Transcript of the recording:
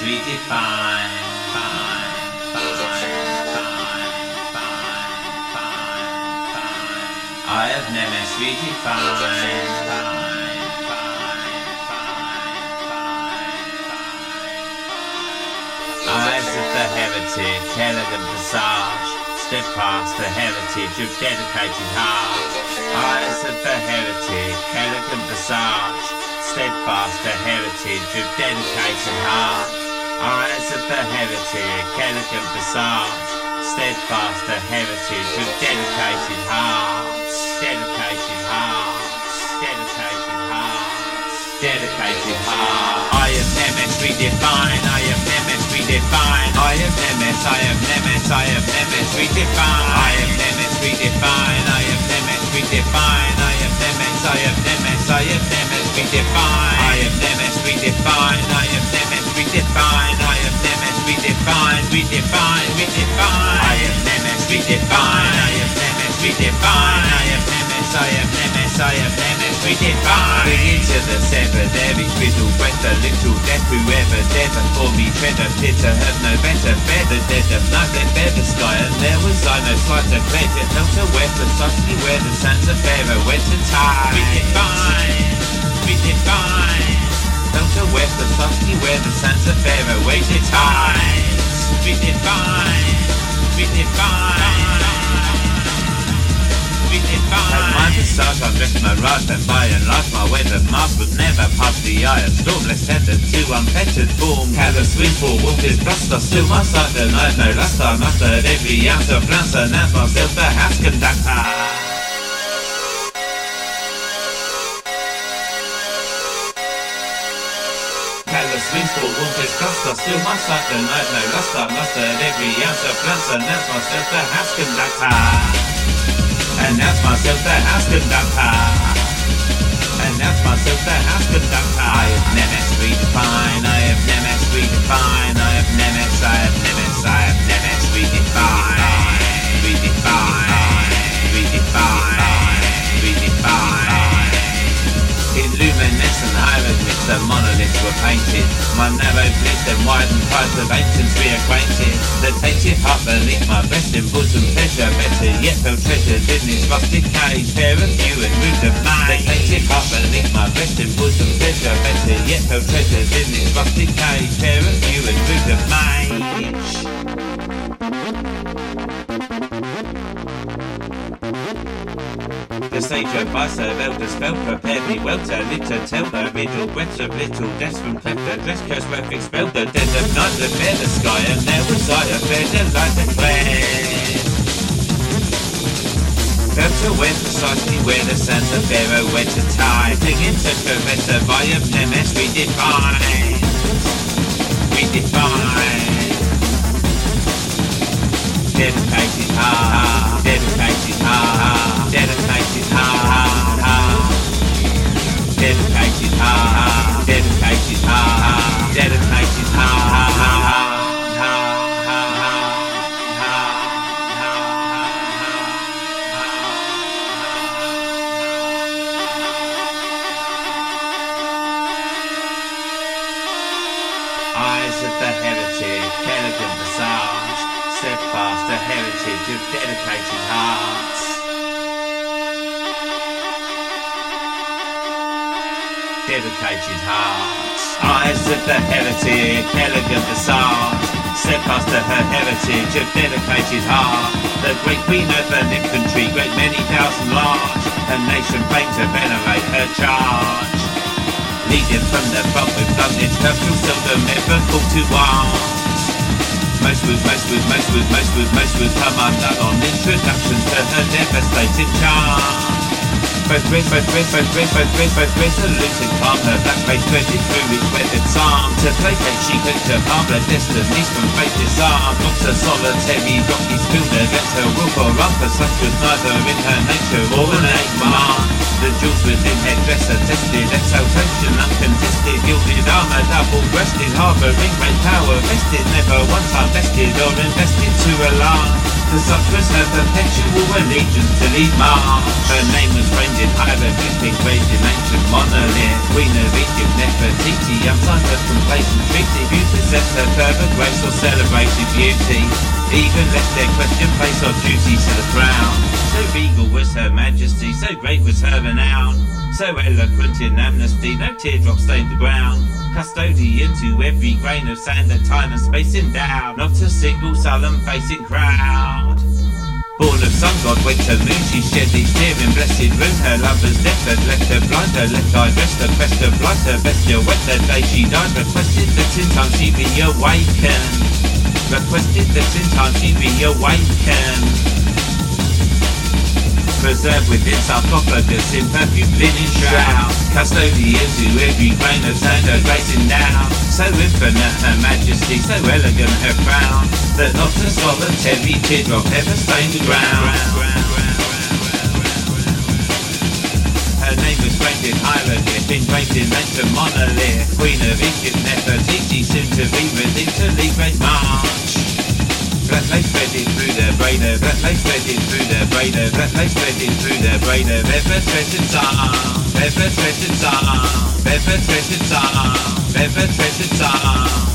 redefine. I have Nemes redefined. Eyes of the heritage, elegant visage, step past the heritage of dedicated heart. Eyes of the heritage, elegant visage, steadfast the heritage of dedicated heart. Eyes of the heritage, elegant visage, steadfast the heritage of dedicated hearts. Dedicated hearts, dedicated hearts, dedicated hearts. I am Nemes redefined, I am Nemes redefined. I am Nemes, I am Nemes, I am Nemes redefined. I am Nemes redefined, I am Nemes redefined. I am Nemes, I am Nemes, I am Nemes redefined. I am Nemes redefined, I am Nemes redefined. I am Nemes redefined, redefined, redefined. I am Nemes redefined, I am Nemes redefined. I am Nemes, I am Nemes, I am Nemes redefined. Bring into the severed, there is riddle, breath, a little death, whoever dare before me tread a pit, to have no better feather, dead of night, they bear the sky, and there was I no slighter pleasure, felt to wear precisely where the sands of Pharaoh went to tie. Redefine, redefine, felt to wear precisely where the sands of Pharaoh waited tides. Redefine, redefine. At my visage I dressed my rod, and by and large my weathered mask would never pass the eye of storm, less tethered to unfettered form. Callous windfall, water's bluster, still my sight and I no lust. I mustered every ounce of glance, and announced myself the house conductor. Callous windfall, water's bluster, still my sight and I no lust. I mustered every ounce of glance, and announced myself the house conductor. Announce myself the house conductor. Announce myself the house conductor. I have Nemes redefined. I have Nemes redefined. I have Nemes, I have Nemes, I have Nemes redefined. Redefined, redefined, redefined. In luminescent hieroglyphs the monoliths were painted. My narrow bliss and widened price of ancients reacquainted. The tainted heart beneath my breast in bosom pleasure, better yet felt treasured in this rustic cage, fair of view and rude of mind. The tainted heart beneath my breast in bosom pleasure, better yet felt treasured in this rustic cage, fair of view and rude of mind. The sage of my elders spell prepared me well to live to tell the riddle. Breaths of little deaths from cleft the dress curse wrath expelled the dead of night that bear the sky, and there was I a fair delight declared. Felt to where precisely where the sands of Pharaoh went to tie, clinging to caress of I of Nemes redefined. Redefined. Dedicated heart, dedicated heart, dedicated heart, dedicated heart, dedicated heart, dedicated heart. Eyes of the heritage, elegant visage, steadfast the heritage of dedicated hearts. Dedicated hearts. Eyes of the heritage, elegant visage, steadfast to her heritage of dedicated heart. The great queen of an infantry, great many thousand large, a nation famed to venerate her charge. Leading from the front with bluntness, purple seldom ever called to arms. Most would come undone on introduction to her devastating charm. Both resolute and calm, her black face threaded through its weathered psalm. To placate she could to harm her destinies from fate disarmed. Not a solitary rocky spoon against her will for run, for such was neither in her nature or an innate command. The jewels within her dress attested exaltation uncontested, gilded armour double-breasted, harbouring great power vested, never one time vested or invested to alarm. for such was her perpetual allegiance to lead Mars. Her name was rendered hieroglyphic, raised in ancient monolith. Queen of Egypt, Nefertiti, unsigned her complacent treaty. Few possessed her fervor, grace, or celebrated beauty. Even left their question place or duty to the crown. So regal was her majesty, so great was her renown. So eloquent in amnesty, no teardrop stained the ground. Custodian to every grain of sand that time and space endowed. Not a single sullen facing crowd. Born of sun god, went to moon, she shed each tear in blessed room. Her lover's death had left her blind, her left eye dressed her quest of blind. Her vesture wet the day she died, requested that in time she be awakened. Requested that in time she be awakened. Preserved within sarcophagus in perfume linen shroud. Custodian to every grain of sand, her gracing down. So infinite her majesty, so elegant her crown, that not a solitary teardrop ever stained the ground. Her name was rendered hieroglyph, engraved in ancient monolith. Queen of Egypt, Nefertiti, soon to be redeemed to lead great march. Black lace threaded through the braid of, black lace threaded through the braid of, black lace threaded through the braid of ever threaded arm, ever threaded arm, ever threaded arm, ever threaded arm.